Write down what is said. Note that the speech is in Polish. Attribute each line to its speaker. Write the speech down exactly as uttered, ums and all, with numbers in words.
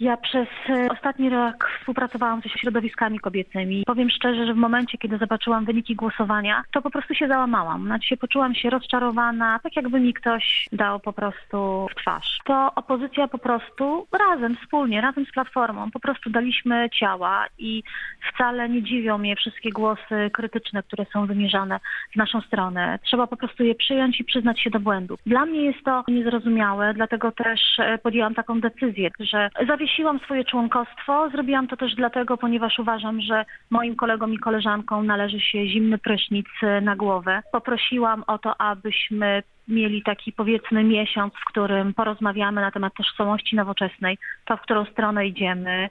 Speaker 1: Ja przez e, ostatni rok współpracowałam ze środowiskami kobiecymi. Powiem szczerze, że w momencie, kiedy zobaczyłam wyniki głosowania, to po prostu się załamałam. Znaczy, poczułam się rozczarowana, tak jakby mi ktoś dał po prostu w twarz. To opozycja po prostu razem, wspólnie, razem z Platformą po prostu daliśmy ciała i wcale nie dziwią mnie wszystkie głosy krytyczne, które są wymierzane w naszą stronę. Trzeba po prostu je przyjąć i przyznać się do błędu. Dla mnie jest to niezrozumiałe, dlatego też e, podjęłam taką decyzję, że zawiesiłam swoje członkostwo. Zrobiłam to też dlatego, ponieważ uważam, że moim kolegom i koleżankom należy się zimny prysznic e, na głowę. Poprosiłam o to, abyśmy mieli taki, powiedzmy, miesiąc, w którym porozmawiamy na temat tożsamości nowoczesnej, to w którą stronę idziemy,